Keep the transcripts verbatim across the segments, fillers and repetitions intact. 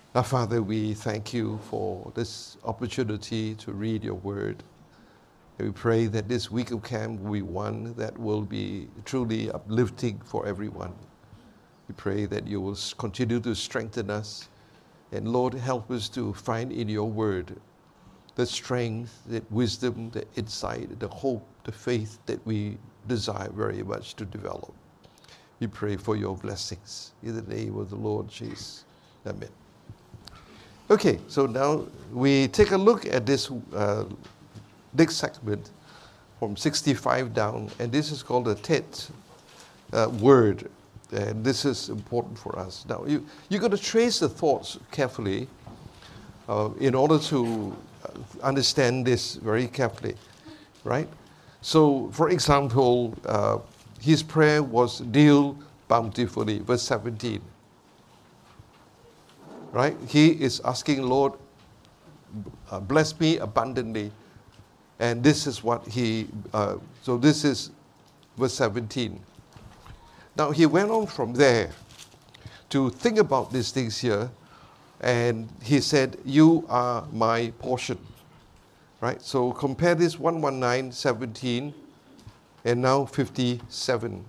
Our Father, we thank you for this opportunity to read your word. And we pray that this week of camp will be one that will be truly uplifting for everyone. We pray that you will continue to strengthen us. And Lord, help us to find in your word the strength, the wisdom, the insight, the hope, the faith that we desire very much to develop. We pray for your blessings. In the name of the Lord Jesus. Amen. Okay, so now we take a look at this uh, next segment from sixty-five down, and this is called the tet uh, word, and this is important for us. Now, you, you're going to trace the thoughts carefully uh, in order to understand this very carefully, right? So, for example, uh, his prayer was deal bountifully, verse seventeen. Right? He is asking, Lord, uh, bless me abundantly. And this is what he, uh, so this is verse seventeen. Now he went on from there to think about these things here. And he said, you are my portion. Right? So compare this one nineteen, seventeen, and now fifty-seven.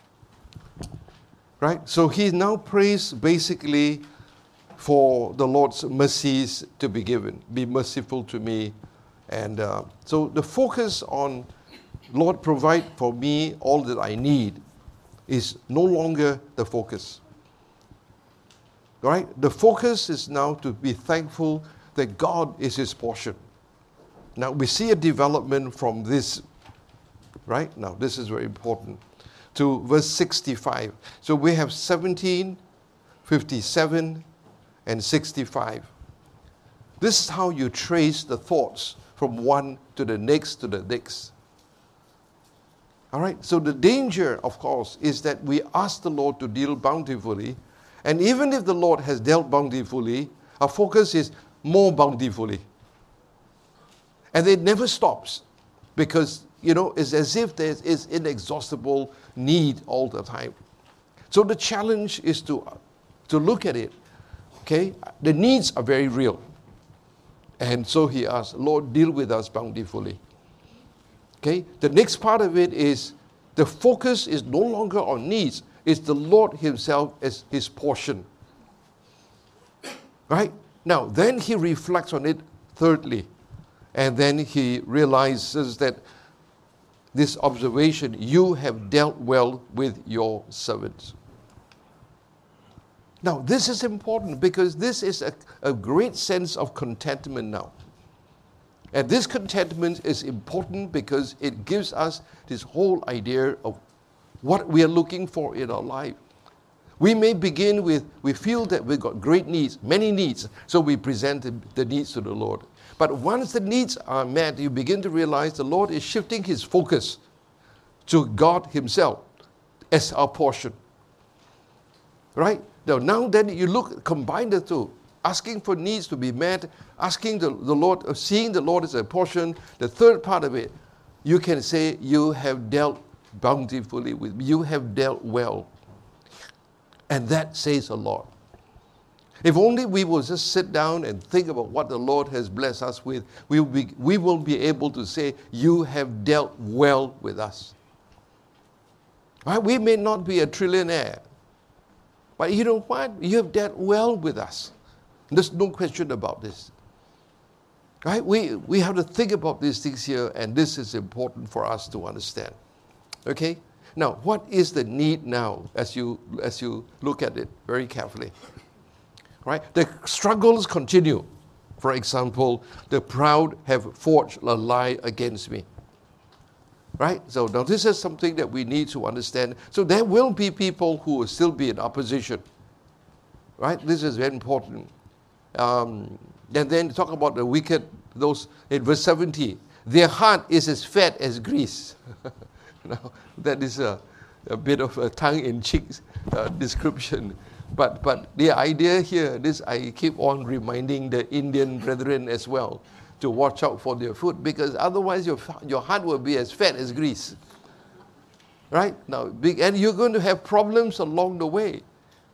Right? So he now prays basically for the Lord's mercies to be given. Be merciful to me. And uh, so the focus on Lord, provide for me all that I need is no longer the focus. Right? The focus is now to be thankful that God is his portion. Now we see a development from this, right? Now this is very important, to verse sixty-five. So we have seventeen, fifty-seven, and sixty-five. This is how you trace the thoughts from one to the next to the next. All right, so the danger, of course, is that we ask the Lord to deal bountifully, and even if the Lord has dealt bountifully, our focus is more bountifully. And it never stops, because, you know, it's as if there is inexhaustible need all the time. So the challenge is to, to look at it. Okay, the needs are very real. And so he asked, Lord, deal with us bountifully. Okay, the next part of it is the focus is no longer on needs, it's the Lord himself as his portion. Right? Now, then he reflects on it thirdly. And then he realizes that this observation, you have dealt well with your servants. Now, this is important because this is a, a great sense of contentment now. And this contentment is important because it gives us this whole idea of what we are looking for in our life. We may begin with, we feel that we've got great needs, many needs, so we present the, the needs to the Lord. But once the needs are met, you begin to realize the Lord is shifting his focus to God himself as our portion. Right? Now, now then you look, combine the two, asking for needs to be met, asking the, the Lord, seeing the Lord as a portion. The third part of it, you can say, you have dealt bountifully with me. You have dealt well. And that says a lot. If only we will just sit down and think about what the Lord has blessed us with, we will be, we will be able to say, you have dealt well with us. Right? We may not be a trillionaire, but you know what? You have dealt well with us. There's no question about this. Right? We, we have to think about these things here, and this is important for us to understand. Okay? Now, what is the need now as you, as you look at it very carefully? Right? The struggles continue. For example, the proud have forged a lie against me. Right? So now this is something that we need to understand. So there will be people who will still be in opposition. Right? This is very important. Um, and then talk about the wicked, those in verse seventy. Their heart is as fat as grease. Now, that is a, a bit of a tongue-in-cheek uh, description. But, but the idea here, this I keep on reminding the Indian brethren as well, to watch out for their food, because otherwise your, your heart will be as fat as grease. Right? Now, big, and you're going to have problems along the way.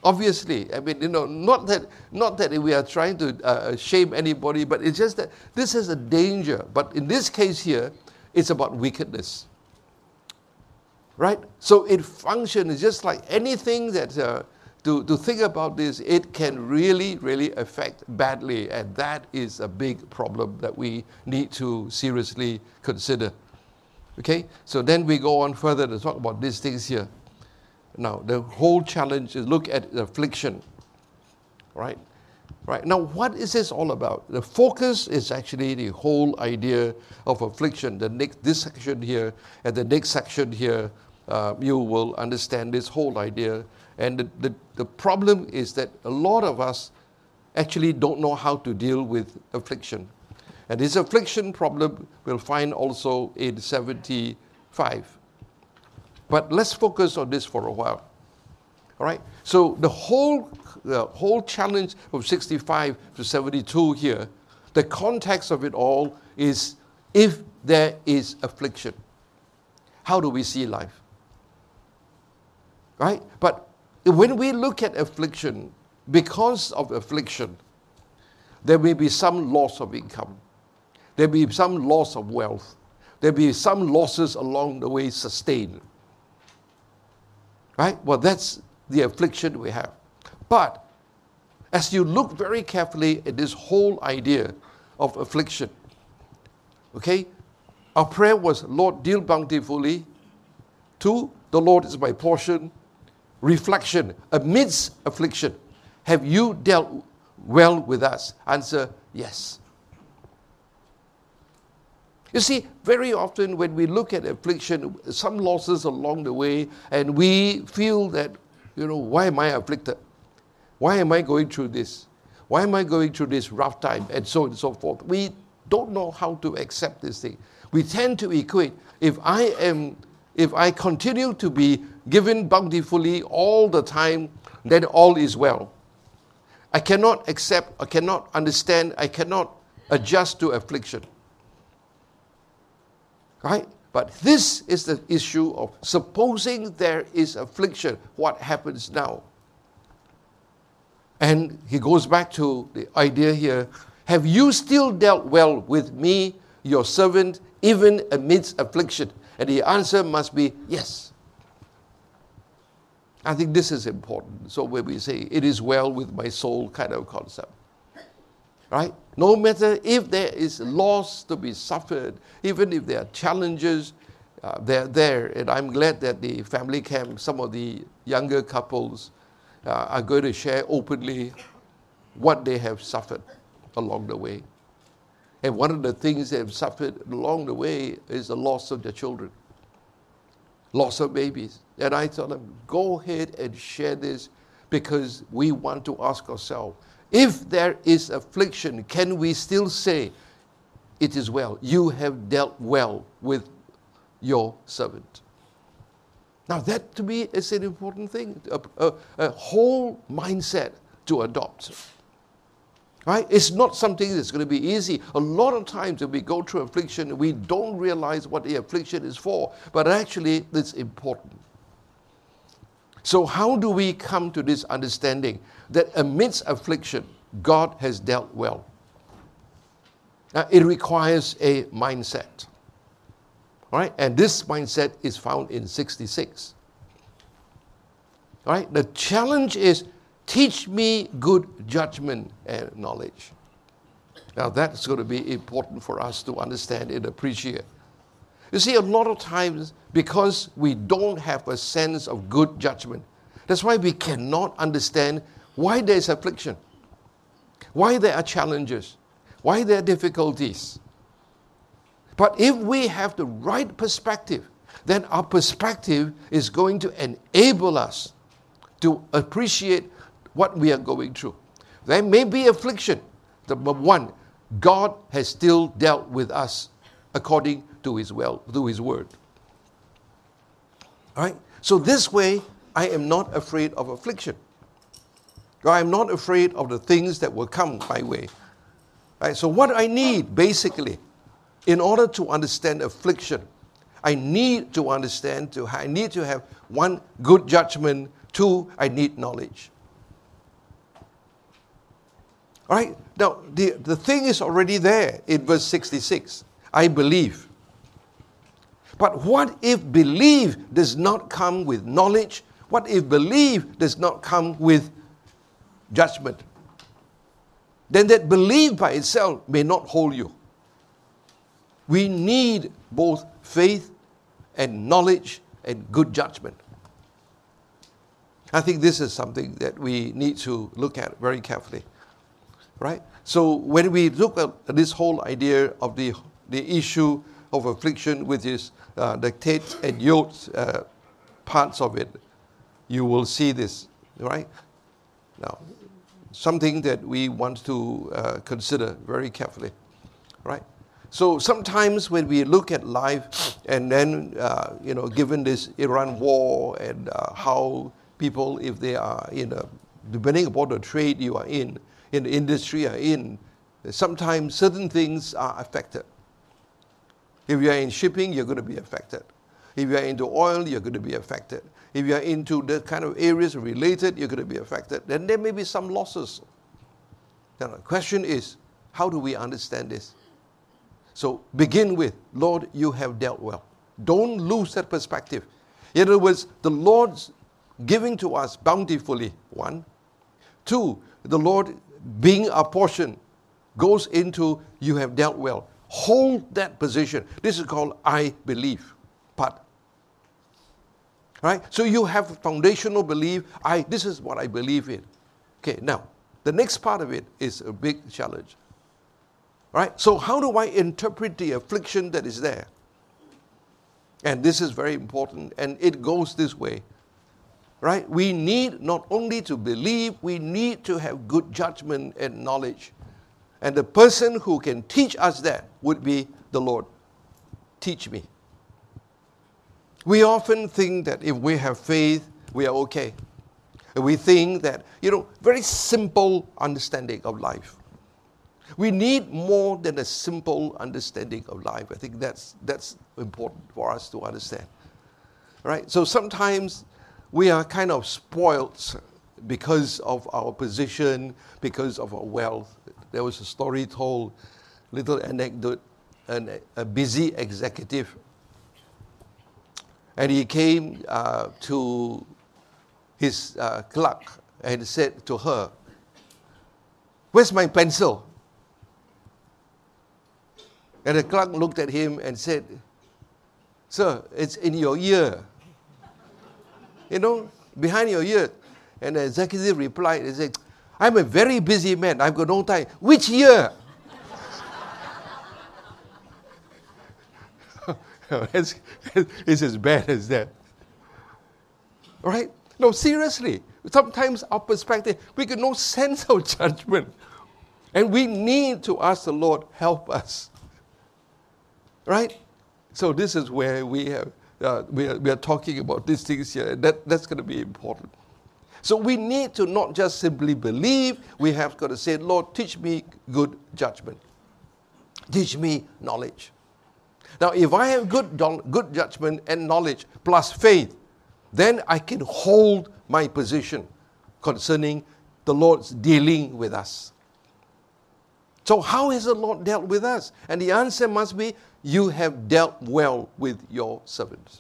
Obviously, I mean, you know, not that not that we are trying to uh, shame anybody, but it's just that this is a danger. But in this case here, it's about wickedness, right? So it functions just like anything that uh, to to think about this, it can really, really affect badly, and that is a big problem that we need to seriously consider. Okay, so then we go on further to talk about these things here. Now, the whole challenge is look at affliction, right? Right. Now, what is this all about? The focus is actually the whole idea of affliction. The next, this section here and the next section here, uh, you will understand this whole idea. And the, the, the problem is that a lot of us actually don't know how to deal with affliction. And this affliction problem we'll find also in seventy-five. But let's focus on this for a while. All right? So the whole, the whole challenge from sixty-five to seventy-two here, the context of it all is if there is affliction, how do we see life? Right? But when we look at affliction, because of affliction, there may be some loss of income. There may be some loss of wealth. There may be some losses along the way sustained. Right? Well, that's the affliction we have. But as you look very carefully at this whole idea of affliction, okay, our prayer was, Lord, deal bountifully. Two, the Lord is my portion. Reflection, amidst affliction, have you dealt well with us? Answer, yes. You see, very often when we look at affliction, some losses along the way, and we feel that, you know, why am I afflicted? Why am I going through this? Why am I going through this rough time? And so on and so forth. We don't know how to accept this thing. We tend to equate, if I am, if I continue to be given bountifully all the time, then all is well. I cannot accept, I cannot understand, I cannot adjust to affliction. Right? But this is the issue of supposing there is affliction, what happens now? And he goes back to the idea here, have you still dealt well with me, your servant, even amidst affliction? And the answer must be yes. I think this is important. So when we say, it is well with my soul kind of concept. Right? No matter if there is loss to be suffered, even if there are challenges, uh, they're there. And I'm glad that the family camp, some of the younger couples uh, are going to share openly what they have suffered along the way. And one of the things they have suffered along the way is the loss of their children, loss of babies. And I tell them, go ahead and share this, because we want to ask ourselves, if there is affliction, can we still say, it is well, you have dealt well with your servant? Now that to me is an important thing, a, a, a whole mindset to adopt. Right? It's not something that's going to be easy. A lot of times when we go through affliction, we don't realize what the affliction is for, but actually it's important. So how do we come to this understanding that amidst affliction, God has dealt well? Now, it requires a mindset. All right? And this mindset is found in sixty-six. All right? The challenge is, teach me good judgment and knowledge. Now that's going to be important for us to understand and appreciate. You see, a lot of times, because we don't have a sense of good judgment, that's why we cannot understand why there is affliction, why there are challenges, why there are difficulties. But if we have the right perspective, then our perspective is going to enable us to appreciate what we are going through. There may be affliction, but one, God has still dealt with us according to His will, to His word. All right? So this way, I am not afraid of affliction. I am not afraid of the things that will come my way. All right? So what I need, basically, in order to understand affliction, I need to understand, to I need to have one, good judgment. Two, I need knowledge. All right? Now, the, the thing is already there in verse sixty-six. I believe. But what if belief does not come with knowledge? What if belief does not come with judgment? Then that belief by itself may not hold you. We need both faith and knowledge and good judgment. I think this is something that we need to look at very carefully. Right? So when we look at this whole idea of the, the issue of affliction, which is uh, the tate and yoke uh, parts of it, you will see this. Right? Now, something that we want to uh, consider very carefully. Right? So sometimes when we look at life and then, uh, you know, given this Iran war and uh, how people, if they are in a, depending upon the trade you are in, in the industry you are in, sometimes certain things are affected. If you are in shipping, you're going to be affected. If you are into oil, you're going to be affected. If you are into the kind of areas related, you're going to be affected. Then there may be some losses. Now the question is, how do we understand this? So begin with, Lord, you have dealt well. Don't lose that perspective. In other words, the Lord's giving to us bountifully, one. Two, the Lord being our portion goes into you have dealt well. Hold that position. This is called I believe part. Right? So you have a foundational belief. I this is what I believe in. Okay, now the next part of it is a big challenge. Right? So how do I interpret the affliction that is there? And this is very important, and it goes this way. Right? We need not only to believe, we need to have good judgment and knowledge. And the person who can teach us that would be the Lord. Teach me. We often think that if we have faith, we are okay. And we think that, you know, very simple understanding of life. We need more than a simple understanding of life. I think that's that's important for us to understand. Right? So sometimes we are kind of spoiled because of our position, because of our wealth. There was a story told, little anecdote, an, a busy executive. And he came uh, to his uh, clerk and said to her, "Where's my pencil?" And the clerk looked at him and said, "Sir, it's in your ear. You know, behind your ear." And the executive replied and said, "I'm a very busy man. I've got no time." "Which ear?" it's, it's as bad as that. Right? No, seriously. Sometimes our perspective, we get no sense of judgment. And we need to ask the Lord, help us. Right? So this is where we have uh, we, are, we are talking about these things here. That, that's going to be important. So we need to not just simply believe. We have got to say, Lord, teach me good judgment. Teach me knowledge. Now, if I have good, good judgment and knowledge plus faith, then I can hold my position concerning the Lord's dealing with us. So how has the Lord dealt with us? And the answer must be, you have dealt well with your servants.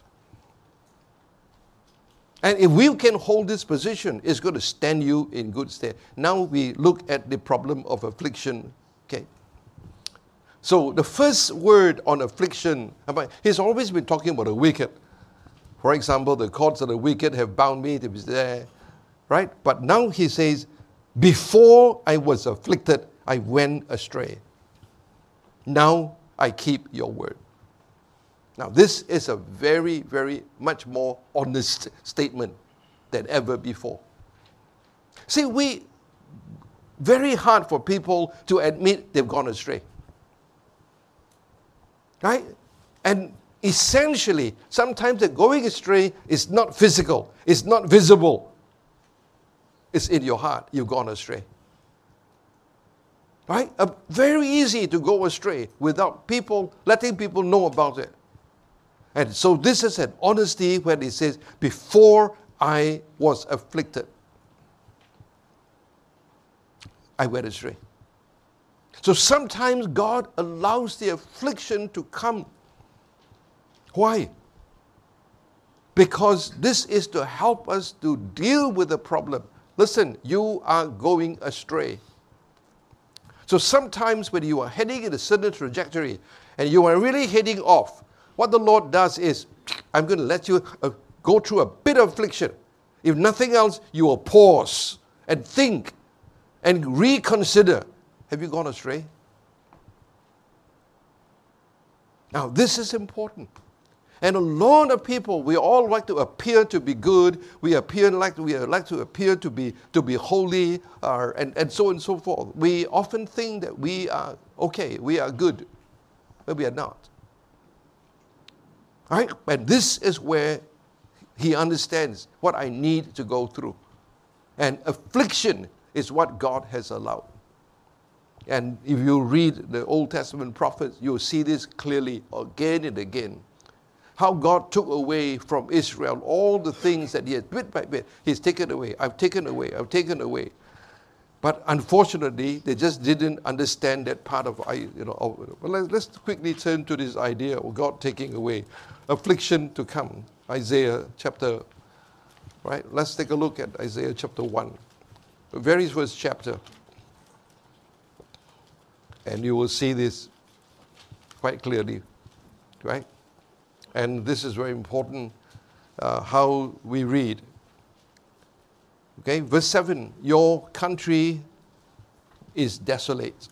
And if we can hold this position, it's going to stand you in good stead. Now we look at the problem of affliction. Okay. So the first word on affliction, he's always been talking about the wicked. For example, the cords of the wicked have bound me, it was there. Right? But now he says, before I was afflicted, I went astray. Now I keep your word. Now this is a very, very much more honest statement than ever before. See, we, very hard for people to admit they've gone astray. Right? And essentially, sometimes the going astray is not physical, it's not visible. It's in your heart, you've gone astray. Right? Uh, very easy to go astray without people, letting people know about it. And so this is an honesty when it says, before I was afflicted, I went astray. So sometimes God allows the affliction to come. Why? Because this is to help us to deal with the problem. Listen, you are going astray. So sometimes when you are heading in a certain trajectory and you are really heading off, what the Lord does is, I'm going to let you uh, go through a bit of affliction. If nothing else, you will pause and think and reconsider. Have you gone astray? Now, this is important. And a lot of people, we all like to appear to be good. We appear like we like to appear to be to be holy, uh, and and so on and so forth. We often think that we are okay, we are good, but we are not. All right, and this is where he understands what I need to go through, and affliction is what God has allowed. And if you read the Old Testament prophets, you'll see this clearly again and again. How God took away from Israel all the things that he had bit by bit. He's taken away, I've taken away, I've taken away. But unfortunately, they just didn't understand that part of, you know. But let's, let's quickly turn to this idea of God taking away affliction to come. Isaiah chapter, right? Let's take a look at Isaiah chapter one, the very first chapter. And you will see this quite clearly, right? And this is very important, uh, how we read. Okay, verse seven, your country is desolate.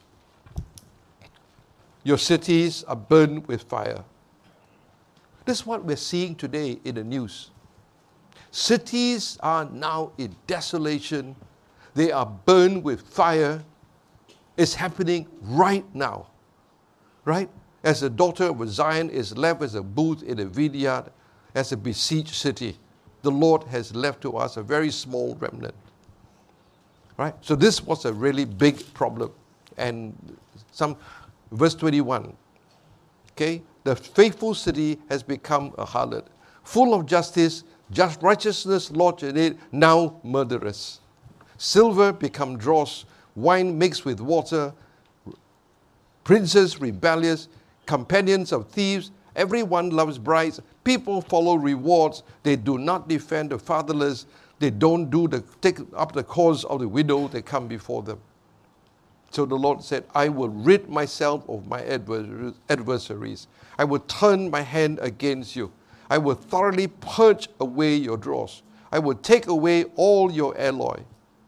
Your cities are burned with fire. This is what we're seeing today in the news. Cities are now in desolation. They are burned with fire. It's happening right now, right? As the daughter of Zion is left as a booth in a vineyard, as a besieged city, the Lord has left to us a very small remnant. Right? So this was a really big problem. And some, verse twenty-one, okay, the faithful city has become a harlot, full of justice, just righteousness lodged in it, now murderous. Silver become dross, wine mixed with water, princes rebellious, companions of thieves, everyone loves bribes, people follow rewards, they do not defend the fatherless, they don't do the take up the cause of the widow that come before them. So the Lord said, I will rid myself of my adversaries. I will turn my hand against you. I will thoroughly purge away your dross. I will take away all your alloy.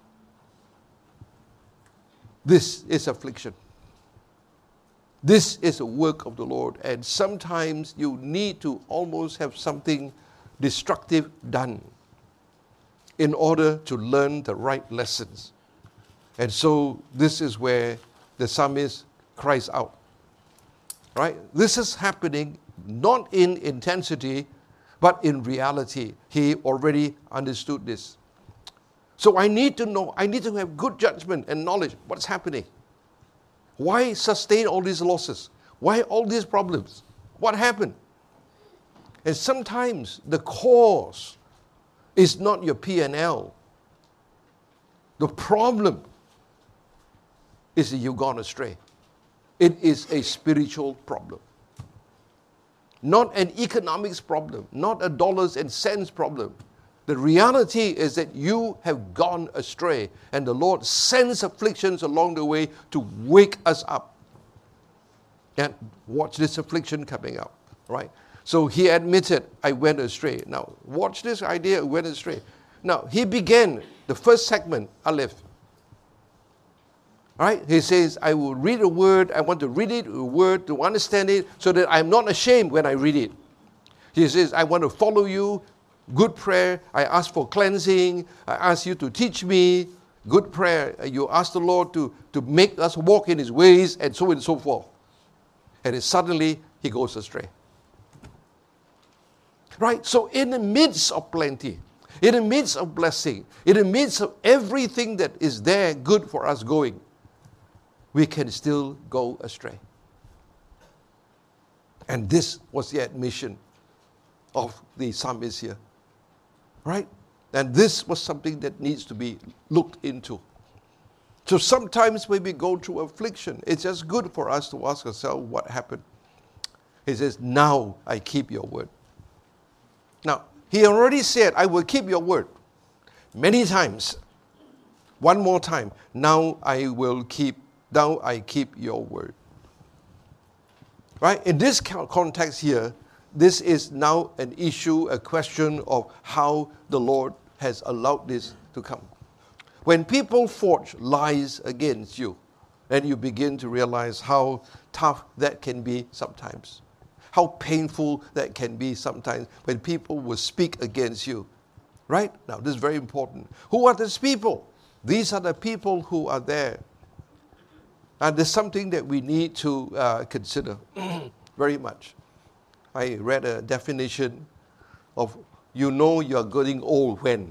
This is affliction. This is a work of the Lord, and sometimes you need to almost have something destructive done in order to learn the right lessons. And so this is where the psalmist cries out. Right? This is happening not in intensity, but in reality. He already understood this. So I need to know, I need to have good judgment and knowledge what's happening. Why sustain all these losses? Why all these problems? What happened? And sometimes the cause is not your P and L. The problem is that you've gone astray. It is a spiritual problem. Not an economics problem, not a dollars and cents problem. The reality is that you have gone astray, and the Lord sends afflictions along the way to wake us up. And watch this affliction coming up, right? So he admitted, I went astray. Now, watch this idea, went astray. Now, he began the first segment, Aleph. Right? He says, I will read a word, I want to read it, a word, to understand it, so that I'm not ashamed when I read it. He says, I want to follow you. Good prayer. I ask for cleansing. I ask you to teach me. Good prayer. You ask the Lord to, to make us walk in his ways, and so on and so forth. And then suddenly he goes astray. Right? So in the midst of plenty, in the midst of blessing, in the midst of everything that is there good for us going, we can still go astray. And this was the admission of the psalmist here. Right? And this was something that needs to be looked into. So sometimes when we go through affliction, it's just good for us to ask ourselves what happened. He says, now I keep your word. Now, he already said, I will keep your word many times. One more time. Now I will keep, now I keep your word. Right? In this context here, this is now an issue, a question of how the Lord has allowed this to come. When people forge lies against you, then you begin to realize how tough that can be sometimes. How painful that can be sometimes when people will speak against you. Right? Now, this is very important. Who are these people? These are the people who are there. And there's something that we need to uh, consider very much. I read a definition of, you know you're getting old when.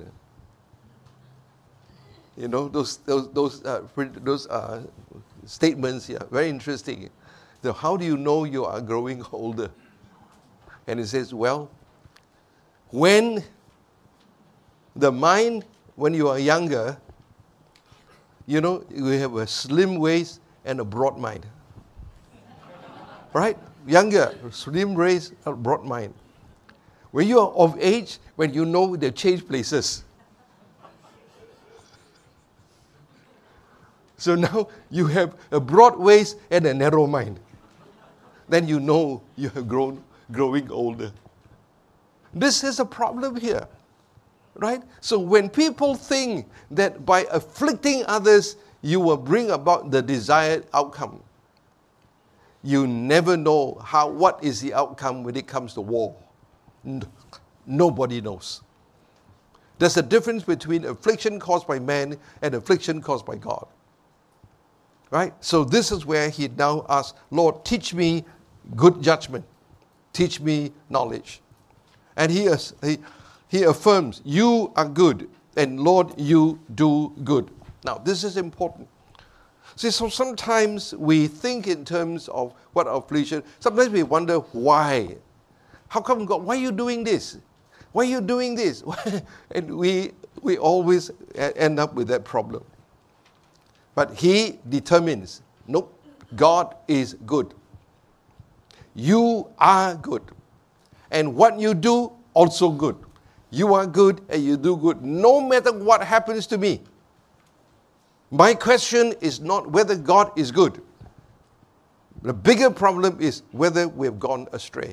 You know, those those those uh, those uh, statements here, very interesting. So how do you know you are growing older? And it says, well, when the mind, when you are younger, you know, you have a slim waist and a broad mind. Right? Younger, slim waist, a broad mind. When you are of age, when you know they change places. So now you have a broad waist and a narrow mind. Then you know you have grown, growing older. This is a problem here, right? So when people think that by afflicting others, you will bring about the desired outcome, you never know how, what is the outcome when it comes to war. Nobody knows. There's a difference between affliction caused by man and affliction caused by God. Right? So this is where he now asks, Lord, teach me good judgment. Teach me knowledge. And he, he, he affirms, you are good. And Lord, you do good. Now, this is important. See, so sometimes we think in terms of what affliction. Sometimes we wonder why. How come God, why are you doing this? Why are you doing this? And we, we always end up with that problem. But he determines, nope, God is good. You are good. And what you do, also good. You are good and you do good, no matter what happens to me. My question is not whether God is good. The bigger problem is whether we have gone astray.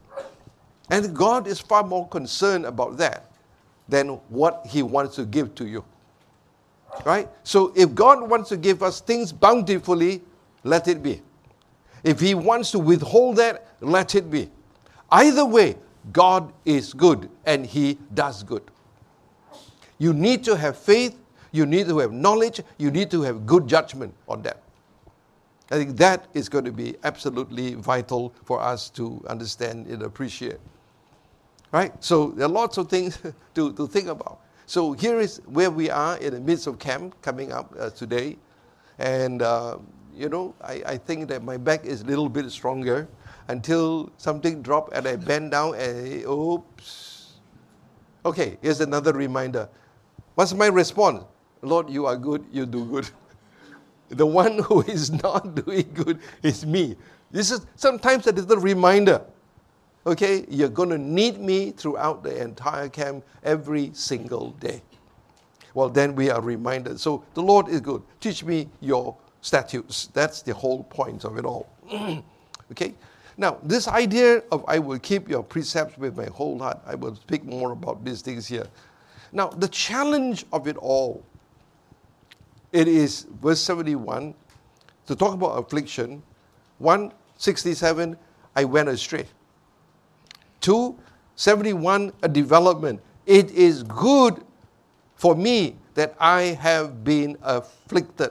And God is far more concerned about that than what he wants to give to you. Right? So if God wants to give us things bountifully, let it be. If he wants to withhold that, let it be. Either way, God is good and he does good. You need to have faith, you need to have knowledge, you need to have good judgment on that. I think that is going to be absolutely vital for us to understand and appreciate. Right? So there are lots of things to, to think about. So here is where we are in the midst of camp coming up uh, today. And, uh, you know, I, I think that my back is a little bit stronger until something dropped and I bend down and, oops. Okay, here's another reminder. What's my response? Lord, you are good, you do good. The one who is not doing good is me. This is sometimes a little reminder. Okay, you're going to need me throughout the entire camp every single day. Well, then we are reminded. So the Lord is good. Teach me your statutes. That's the whole point of it all. Okay, now this idea of I will keep your precepts with my whole heart. I will speak more about these things here. Now, the challenge of it all, it is verse seventy-one, to talk about affliction. one sixty-seven, I went astray. two seventy-one, a development. It is good for me that I have been afflicted.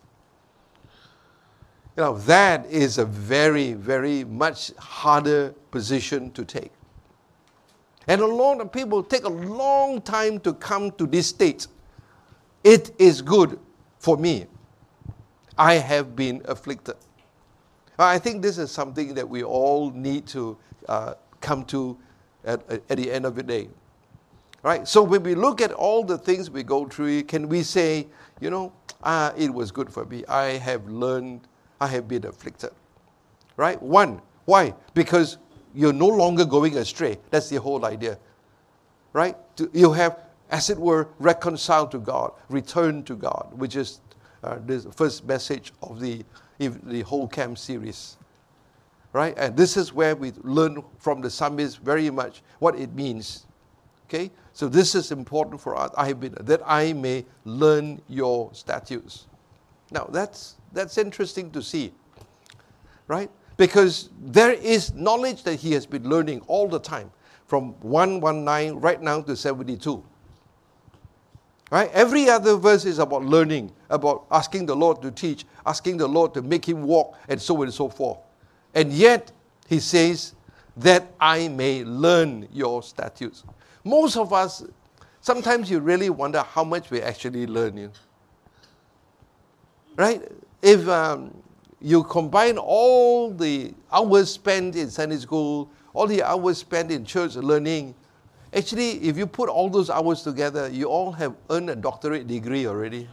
You know, that is a very, very much harder position to take. And a lot of people take a long time to come to this state. It is good for me. I have been afflicted. I think this is something that we all need to uh, come to at, at the end of the day. Right? So when we look at all the things we go through, can we say, you know, ah, it was good for me. I have learned, I have been afflicted. Right? One, why? Because you're no longer going astray. That's the whole idea. Right? You have, as it were, reconciled to God, returned to God, which is uh, the first message of the, the whole camp series. Right? And this is where we learn from the psalmist very much what it means. Okay? So this is important for us. I have been, that I may learn your statutes. Now that's that's interesting to see. Right? Because there is knowledge that he has been learning all the time. From one nineteen right now to seventy-two. Right? Every other verse is about learning, about asking the Lord to teach, asking the Lord to make him walk, and so on and so forth. And yet, he says, that I may learn your statutes. Most of us, sometimes you really wonder how much we actually learn. You know? Right? If um, you combine all the hours spent in Sunday school, all the hours spent in church learning, actually, if you put all those hours together, you all have earned a doctorate degree already.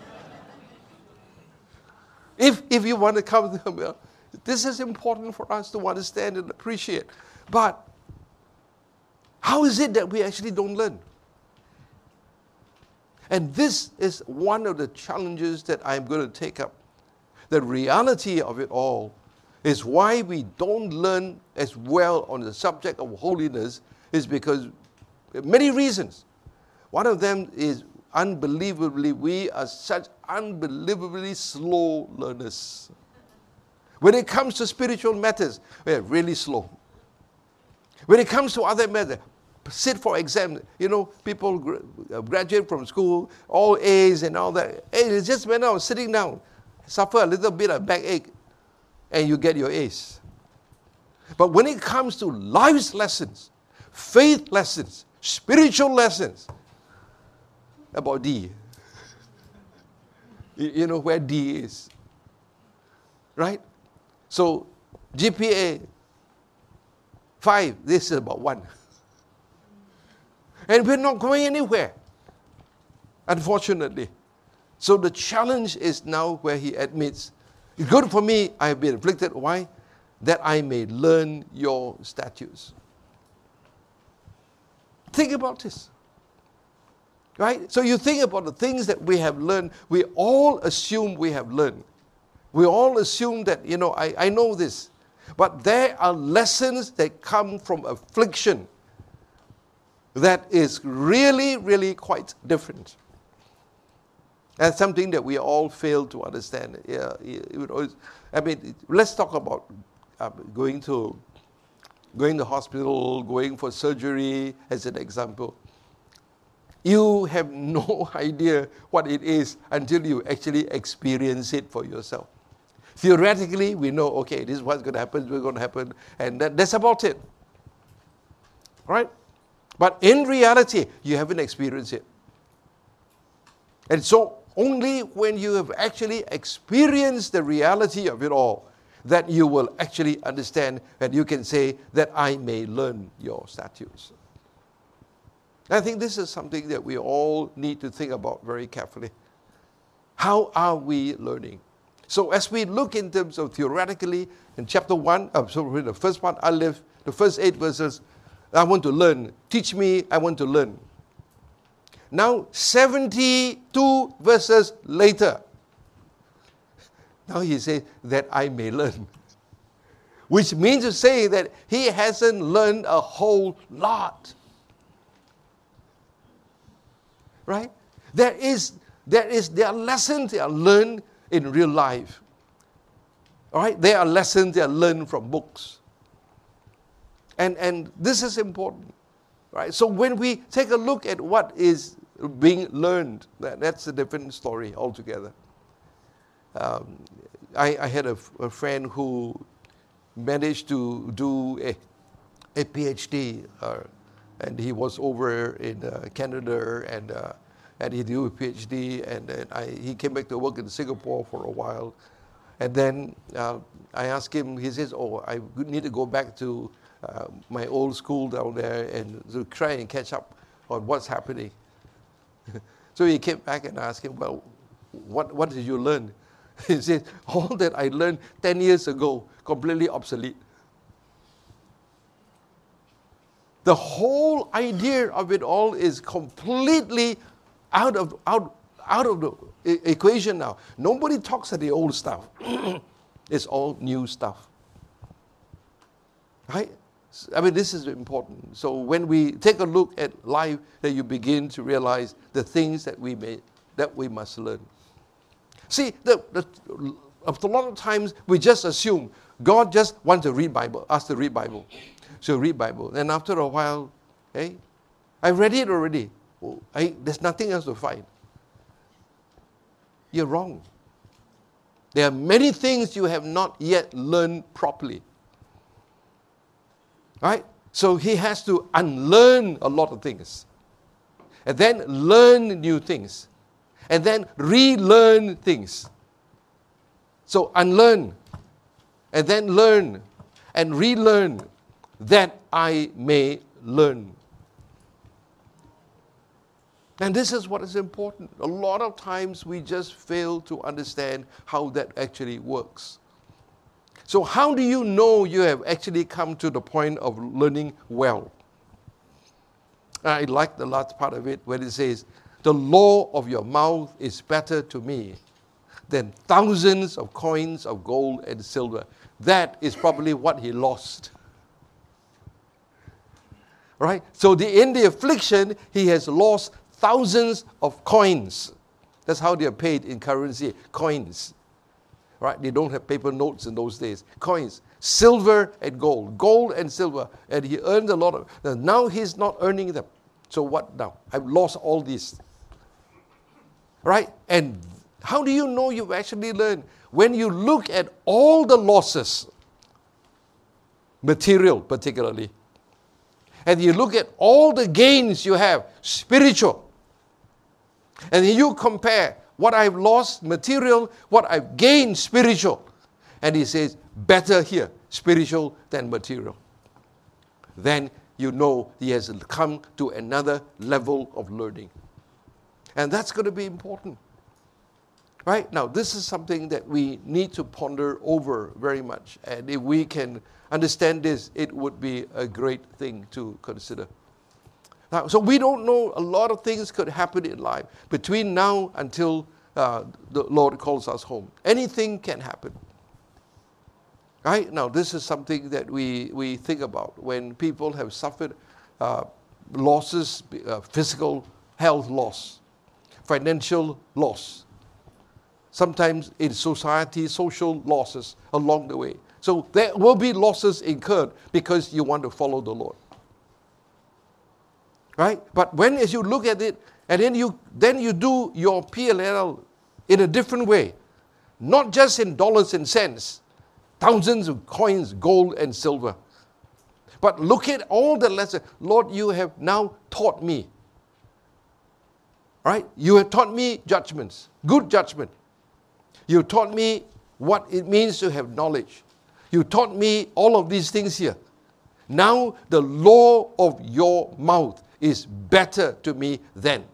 if, if you want to come to this is important for us to understand and appreciate. But how is it that we actually don't learn? And this is one of the challenges that I'm going to take up. The reality of it all is why we don't learn as well on the subject of holiness is because many reasons. One of them is unbelievably, we are such unbelievably slow learners. When it comes to spiritual matters, we're really slow. When it comes to other matters, sit for exam. You know, people graduate from school, all A's and all that. Hey, it's just when I was sitting down, suffer a little bit of backache, and you get your A's. But when it comes to life's lessons, faith lessons, spiritual lessons, about D. You know where D is. Right? So, G P A, five, this is about one. And we're not going anywhere, unfortunately. So the challenge is now where he admits, it's good for me, I have been afflicted. Why? That I may learn your statutes. Think about this. Right? So you think about the things that we have learned. We all assume we have learned. We all assume that, you know, I, I know this. But there are lessons that come from affliction that is really, really quite different. That's something that we all fail to understand. Yeah, it always, I mean, let's talk about uh, going to going to hospital, going for surgery as an example. You have no idea what it is until you actually experience it for yourself. Theoretically, we know, okay, this is what's going to happen, what's going to happen, and that, that's about it. Right? But in reality, you haven't experienced it. And so, only when you have actually experienced the reality of it all, that you will actually understand that you can say that I may learn your statutes. I think this is something that we all need to think about very carefully. How are we learning? So as we look in terms of theoretically, in chapter one, uh, so the first one, I live, the first eight verses, I want to learn. Teach me, I want to learn. Now, seventy-two verses later, now he says that I may learn. Which means to say that he hasn't learned a whole lot. Right? There is, there is, there are lessons that are learned in real life. All right? There are lessons that are learned from books. And, and this is important. Right? So when we take a look at what is being learned, that, that's a different story altogether. Um, I, I had a, a friend who managed to do a, a PhD, uh, and he was over in uh, Canada, and uh, and he did a PhD, and then I, he came back to work in Singapore for a while, and then uh, I asked him. He says, "Oh, I need to go back to uh, my old school down there and to try and catch up on what's happening. So he came back and asked him, well, what, what did you learn? He said, all that I learned ten years ago, completely obsolete. The whole idea of it all is completely out of, out, out of the e- equation now. Nobody talks of the old stuff. It's all new stuff. Right? I mean, this is important. So when we take a look at life, that you begin to realize the things that we may, that we must learn. See, the, the, a lot of times we just assume God just wants to read Bible, us to read Bible. So read Bible. And after a while, hey, I read it already. Oh, I, there's nothing else to find. You're wrong. There are many things you have not yet learned properly. Right? So he has to unlearn a lot of things. And then learn new things. And then relearn things. So unlearn. And then learn. And relearn. That I may learn. And this is what is important. A lot of times we just fail to understand how that actually works. So how do you know you have actually come to the point of learning well? I like the last part of it where it says, the law of your mouth is better to me than thousands of coins of gold and silver. That is probably what he lost. Right? So the, in the affliction, he has lost thousands of coins. That's how they are paid in currency, coins. Right? They don't have paper notes in those days. Coins, silver and gold, gold and silver. And he earned a lot of, now he's not earning them. So what now? I've lost all these. Right? And how do you know you've actually learned? When you look at all the losses, material particularly, and you look at all the gains you have, spiritual, and you compare what I've lost, material, what I've gained, spiritual. And he says, better here, spiritual than material. Then you know he has come to another level of learning. And that's going to be important. Right? Now, this is something that we need to ponder over very much. And if we can understand this, it would be a great thing to consider. Now, so we don't know, a lot of things could happen in life between now until uh, the Lord calls us home. Anything can happen. Right? Now, this is something that we, we think about when people have suffered uh, losses, uh, physical health loss, financial loss. Sometimes in society, social losses along the way. So there will be losses incurred because you want to follow the Lord. Right? But when as you look at it, and then you then you do your P and L in a different way. Not just in dollars and cents, thousands of coins, gold and silver. But look at all the lessons. Lord, you have now taught me. Right? You have taught me judgments, good judgment. You taught me what it means to have knowledge. You taught me all of these things here. Now the law of your mouth is better to me than.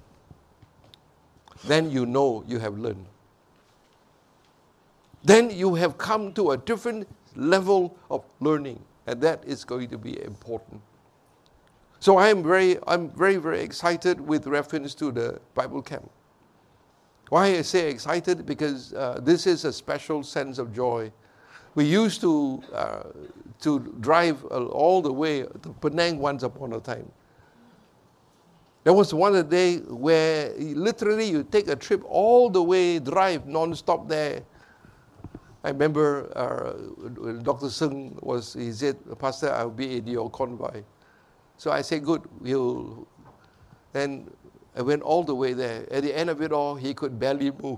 Then you know you have learned. Then you have come to a different level of learning, and that is going to be important. So I am very, I'm very, very excited with reference to the Bible camp. Why I say excited? Because uh, this is a special sense of joy. We used to uh, to drive uh, all the way to Penang once upon a time. There was one a day where literally you take a trip all the way, drive non-stop there. I remember uh, Doctor Sung was, he said, Pastor, I'll be in your convoy. So I said, good, we'll. Then I went all the way there. At the end of it all, he could barely move.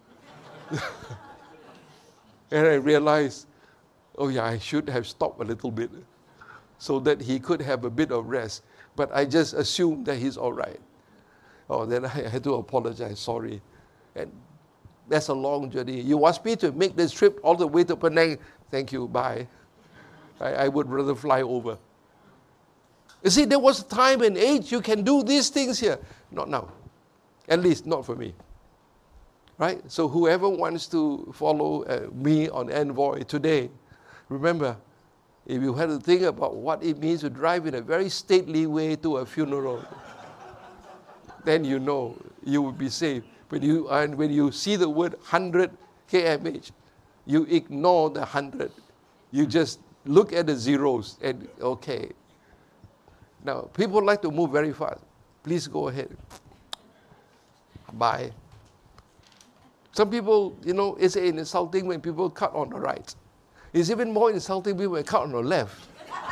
And I realized, oh yeah, I should have stopped a little bit so that he could have a bit of rest. But I just assumed that he's all right. Oh, then I had to apologize, sorry. And that's a long journey. You asked me to make this trip all the way to Penang. Thank you, bye. I, I would rather fly over. You see, there was a time and age you can do these things here. Not now. At least not for me. Right? So whoever wants to follow uh, me on Envoy today, remember, if you had to think about what it means to drive in a very stately way to a funeral, then you know you will be safe. When you, and when you see the word one hundred kilometers per hour, you ignore the one hundred. You just look at the zeros and, okay. Now, people like to move very fast. Please go ahead. Bye. Some people, you know, it's insulting when people cut on the right. It's even more insulting when they cut on the left.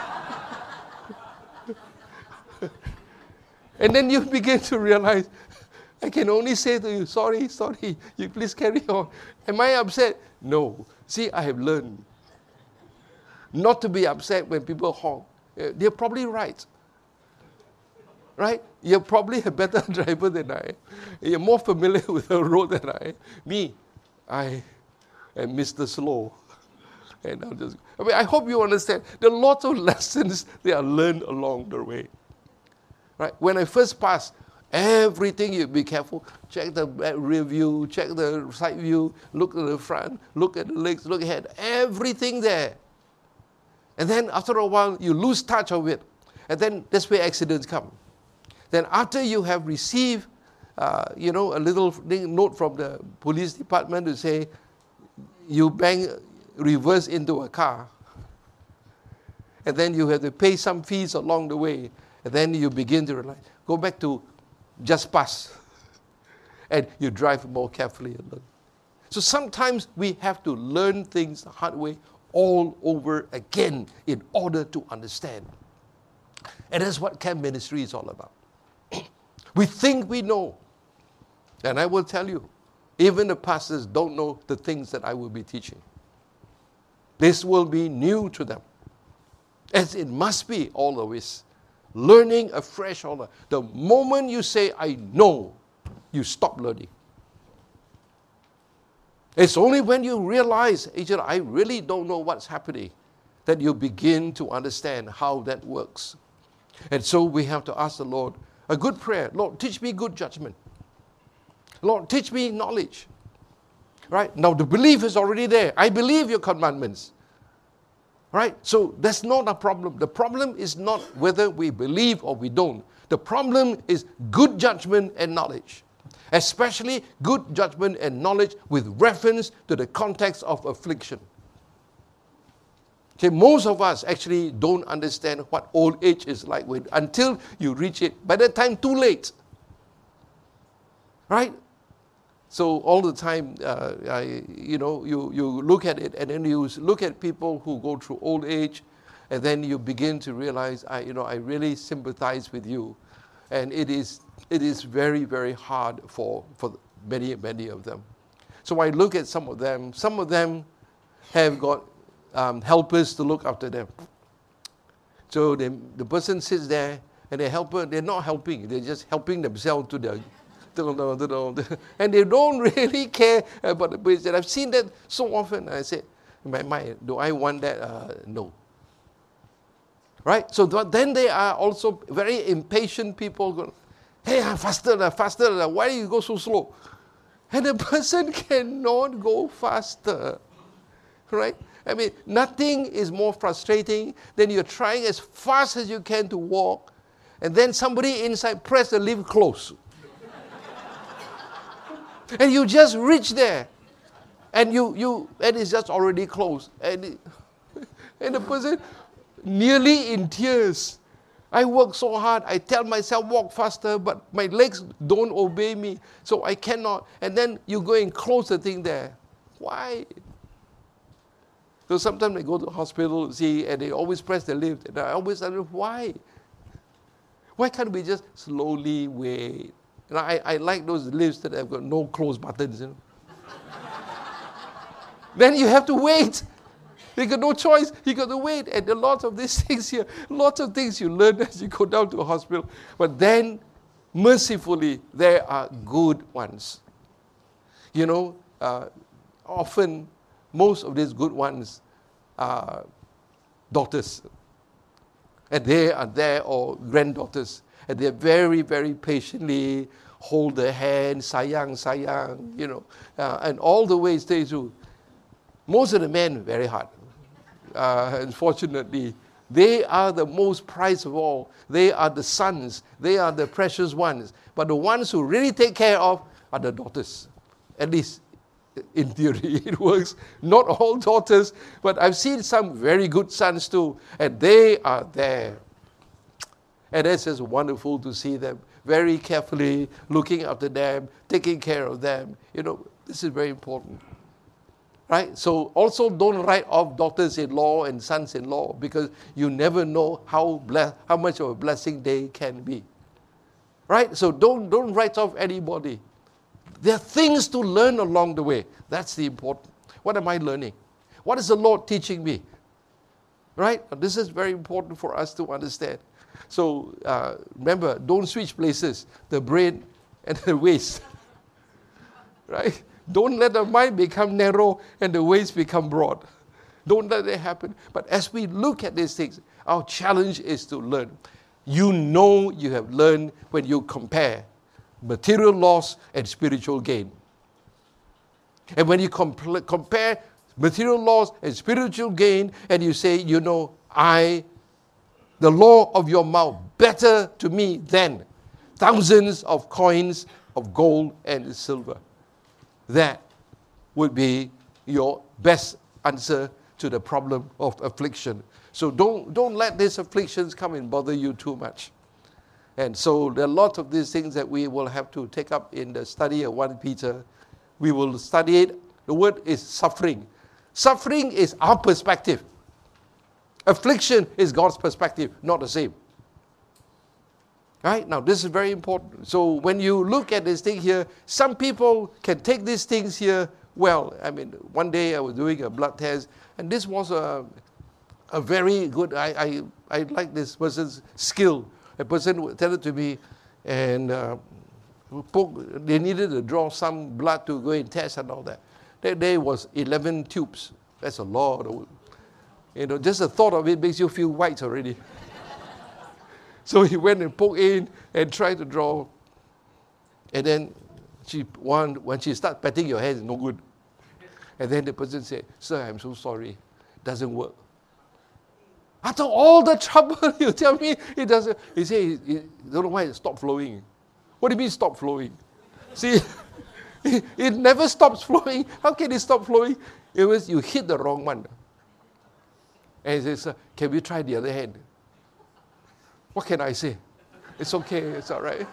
And then you begin to realize, I can only say to you, sorry, sorry, you please carry on. Am I upset? No. See, I have learned not to be upset when people honk. They're probably right. Right? You're probably a better driver than I am. You're more familiar with the road than I am. Me, I am Mister Slow. And I'll just, I mean, I hope you understand. There are lots of lessons that are learned along the way. Right? When I first passed, everything you be careful. Check the rear view, check the side view, look at the front, look at the legs, look ahead. Everything there. And then after a while, you lose touch of it. And then that's where accidents come. Then after you have received, uh, you know, a little note from the police department to say, you bang reverse into a car. And then you have to pay some fees along the way. And then you begin to realize, go back to just pass. And you drive more carefully and learn. So sometimes we have to learn things the hard way all over again in order to understand. And that's what camp ministry is all about. We think we know. And I will tell you, even the pastors don't know the things that I will be teaching. This will be new to them. As it must be always. Learning afresh all the The moment you say, I know, you stop learning. It's only when you realize, I really don't know what's happening, that you begin to understand how that works. And so we have to ask the Lord a good prayer. Lord, teach me good judgment. Lord, teach me knowledge. Right? Now the belief is already there. I believe your commandments. Right? So that's not a problem. The problem is not whether we believe or we don't. The problem is good judgment and knowledge. Especially good judgment and knowledge with reference to the context of affliction. Okay, most of us actually don't understand what old age is like when, until you reach it. By that time, too late. Right? So all the time, uh, I, you know, you, you look at it and then you look at people who go through old age and then you begin to realize, I, you know, I really sympathize with you. And it is, it is very, very hard for, for many, many of them. So I look at some of them. Some of them have got um, helpers to look after them. So they, the person sits there and the helper, they're not helping. They're just helping themselves to their... And they don't really care about the place. And I've seen that so often. I say, in my mind, do I want that? Uh, no. Right? So then they are also very impatient people going, hey, faster, faster, why do you go so slow? And the person cannot go faster. Right? I mean, nothing is more frustrating than you're trying as fast as you can to walk, and then somebody inside press the lift close. And you just reach there, and you you and it's just already closed, and it, and the person nearly in tears. I work so hard. I tell myself walk faster, but my legs don't obey me, so I cannot. And then you go and close the thing there. Why? So sometimes I go to the hospital, see, and they always press the lift, and I always wonder why. Why can't we just slowly wait? And I, I like those lifts that have got no close buttons, you know. Then you have to wait. You got no choice. You got to wait. And a lot of these things here, lots of things you learn as you go down to a hospital. But then, mercifully, there are good ones. You know, uh, often, most of these good ones are doctors. And they are there, or granddaughters, and they're very, very patiently hold their hand, sayang, sayang, you know, uh, and all the way stay through. Most of the men, very hard. Uh, unfortunately, they are the most prized of all. They are the sons. They are the precious ones. But the ones who really take care of are the daughters. At least in theory, it works. Not all daughters, but I've seen some very good sons too, and they are there. And it's just wonderful to see them very carefully looking after them, taking care of them. You know, this is very important. Right? So also don't write off daughters-in-law and sons-in-law, because you never know how bless, how much of a blessing they can be. Right? So don't, don't write off anybody. There are things to learn along the way. That's the important. What am I learning? What is the Lord teaching me? Right? This is very important for us to understand. So uh, remember, don't switch places, the brain and the waist. Right? Don't let the mind become narrow and the waist become broad. Don't let it happen. But as we look at these things, our challenge is to learn. You know you have learned when you compare material loss and spiritual gain. And when you compl- compare material loss and spiritual gain, and you say, you know, I, the law of your mouth, better to me than thousands of coins of gold and silver. That would be your best answer to the problem of affliction. So don't, don't let these afflictions come and bother you too much. And so there are lots of these things that we will have to take up in the study of First Peter. We will study it. The word is suffering. Suffering is our perspective. Affliction is God's perspective, not the same. Right? Now, this is very important. So when you look at this thing here, some people can take these things here well. I mean, one day I was doing a blood test, and this was a, a very good, I, I, I like this person's skill. A person tell it to me, and uh, poke, they needed to draw some blood to go and test and all that. That day was eleven tubes. That's a lot of, you know, just the thought of it makes you feel white already. So he went and poked in and tried to draw. And then she one, when she started patting your head, it's no good. And then the person said, "Sir, I'm so sorry. It doesn't work." After all the trouble, you tell me it doesn't. He said, he, he don't know why it stopped flowing. What do you mean stop flowing? See, it, it never stops flowing. How can it stop flowing? It was you hit the wrong one. And he says, "Can we try the other hand?" What can I say? It's okay, it's all right.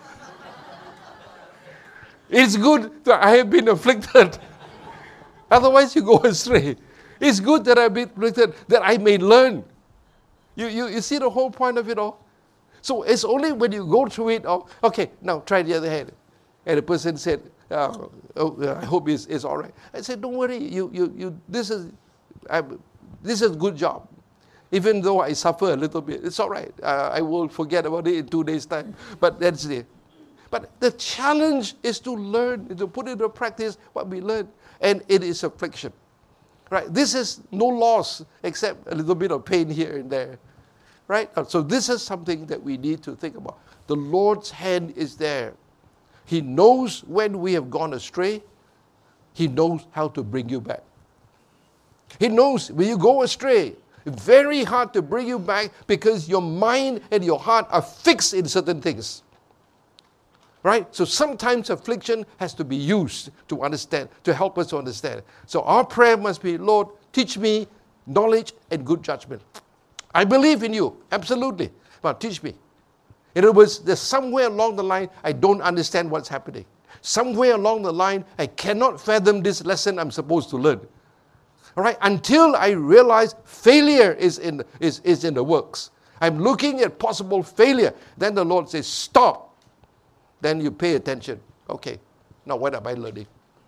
It's good that I have been afflicted. Otherwise you go astray. It's good that I've been afflicted, that I may learn. You, you, you see the whole point of it all? So it's only when you go through it, oh, okay, now try the other hand. And the person said, uh, oh, I hope it's, it's all right. I said, don't worry, you, you, you, this is I, this is a good job. Even though I suffer a little bit, it's all right. Uh, I will forget about it in two days' time. But that's it. But the challenge is to learn, to put into practice what we learn. And it is affliction. Right? This is no loss except a little bit of pain here and there. Right? So this is something that we need to think about. The Lord's hand is there. He knows when we have gone astray. He knows how to bring you back. He knows when you go astray. It's very hard to bring you back because your mind and your heart are fixed in certain things. Right? So sometimes affliction has to be used to understand, to help us to understand. So our prayer must be, Lord, teach me knowledge and good judgment. I believe in you, absolutely, but teach me. In other words, there's somewhere along the line I don't understand what's happening. Somewhere along the line I cannot fathom this lesson I'm supposed to learn. All right? Until I realize failure is in, is, is in the works. I'm looking at possible failure. Then the Lord says, stop. Then you pay attention. Okay, now what am I learning?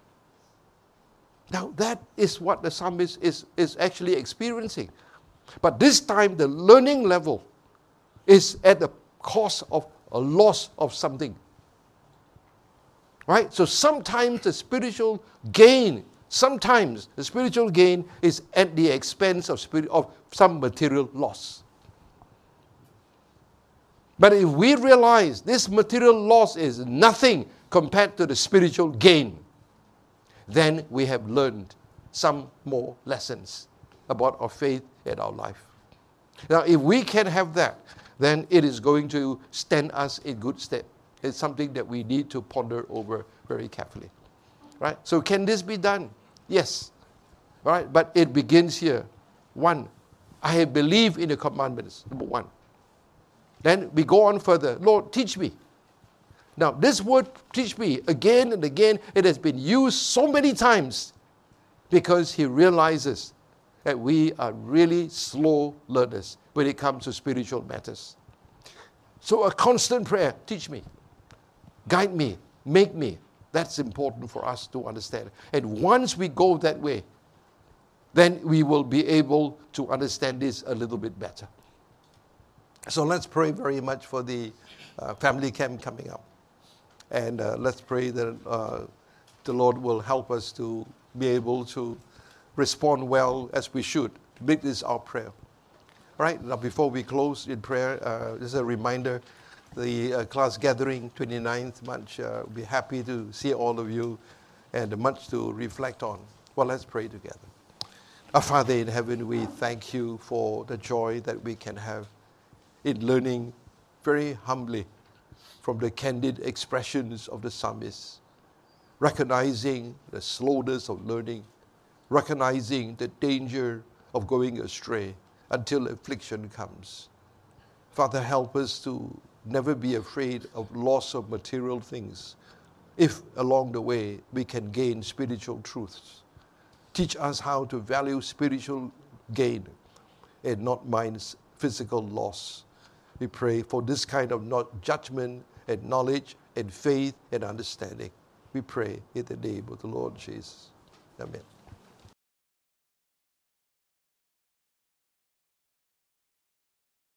Now that is what the psalmist is, is actually experiencing. But this time the learning level is at the cost of a loss of something. Right? So sometimes the spiritual gain, sometimes the spiritual gain is at the expense of, spirit, of some material loss. But if we realize this material loss is nothing compared to the spiritual gain, then we have learned some more lessons about our faith and our life. Now, if we can have that, then it is going to stand us in good stead. It's something that we need to ponder over very carefully. Right? So can this be done? Yes. Right? But it begins here. One, I believe in the commandments, number one. Then we go on further. Lord, teach me. Now, this word, teach me, again and again, it has been used so many times because he realizes that we are really slow learners when it comes to spiritual matters. So a constant prayer, teach me, guide me, make me. That's important for us to understand. And once we go that way, then we will be able to understand this a little bit better. So let's pray very much for the uh, family camp coming up. And uh, let's pray that uh, the Lord will help us to be able to respond well as we should. Make this our prayer. All right, now before we close in prayer, uh, just a reminder, the uh, class gathering, twenty-ninth March, uh, we'll be happy to see all of you and much to reflect on. Well, let's pray together. Our Father in heaven, we thank you for the joy that we can have in learning very humbly from the candid expressions of the psalmist, recognizing the slowness of learning, recognizing the danger of going astray until affliction comes. Father, help us to never be afraid of loss of material things if along the way we can gain spiritual truths. Teach us how to value spiritual gain and not mind physical loss. We pray for this kind of not judgment and knowledge and faith and understanding. We pray in the name of the Lord Jesus. Amen.